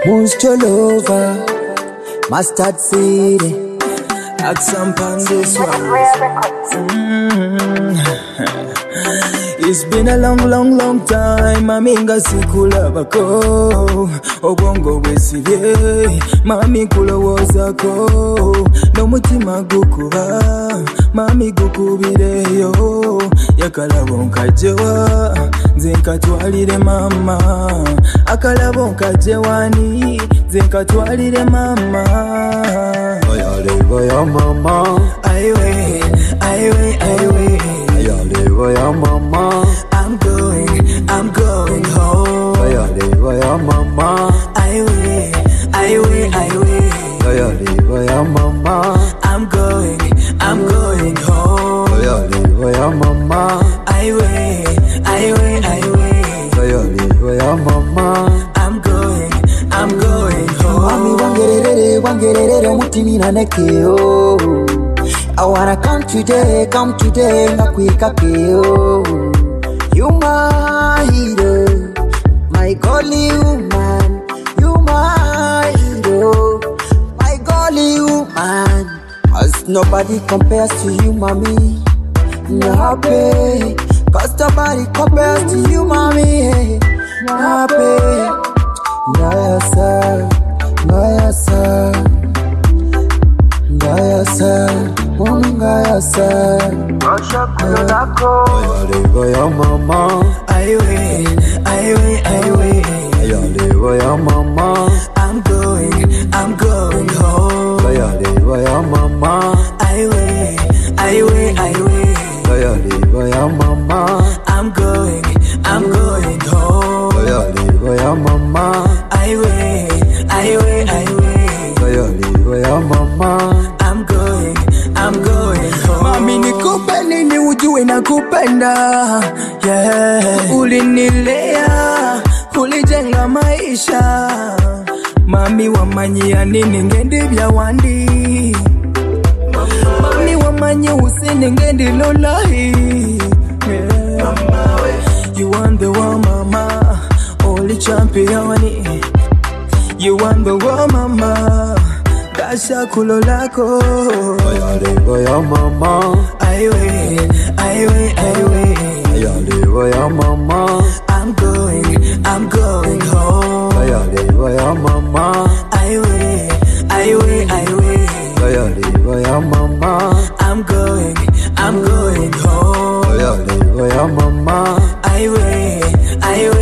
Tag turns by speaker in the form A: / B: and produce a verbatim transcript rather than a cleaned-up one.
A: Moonstolova, Mustard Seed, Action Pan this one. Mm. It's been a long, long, long time. Mami nga sikula bako obongo bwesibye mami kulowozako n'omutima gukuba mami gukubireyo yakalabo nkajewa nze nkatwalire mama akalabo nkajewani nze nkatwalire mama
B: ayaleba ya mama
A: aiwe aiwe aiwe
B: ayaleba ya mama
A: I'm going, I'm going home.
B: ayaleba ya mama
A: Aiwe, aiwe, aiwe.
B: ayaleba ya mama
A: I'm going, I'm going home.
B: ayaleba ya mama
A: Aiwe, aiwe, aiwe.
B: ayaleba ya mama
A: I'm going, I'm going home.
B: Mami wangerere wangerere mutimina nekeo I wanna come today, come today nakwika keo You my hero, my golly woman. You my hero, my golly woman. Cause nobody compares to you, mommy. You're happy, cause nobody compares to you, mommy. You're happy. Nayasa, Nayasa, Nayasa, mommy Nayasa. Ayaleba ya mama
A: Aiwe, aiwe, aiwe.
B: ayaleba ya mama
A: I'm going, I'm going home.
B: ayaleba ya mama
A: Aiwe, aiwe, aiwe.
B: ayaleba ya mama
A: I'm going, I'm going home.
B: ayaleba ya mama
A: Aiwe, aiwe, aiwe.
B: ayaleba ya mama
A: I'm going, I'm going home. Mami nikupe nini ujue nakupenda. Yeah. Ulinilea, ulijenga maisha. Mami wamanyia nini ngendi vya wandi. Mami wamanyia usini ngendi lolahi. Yeah. You want the one mama, only champion. You want the one mama. Dasha kulo lako
B: ayaleba ya mama
A: aiwe aiwe aiwe
B: ayaleba ya mama
A: I'm going I'm going home
B: ayaleba ya mama
A: aiwe aiwe aiwe
B: ayaleba ya mama
A: I'm going I'm going home
B: ayaleba ya mama
A: aiwe aiwe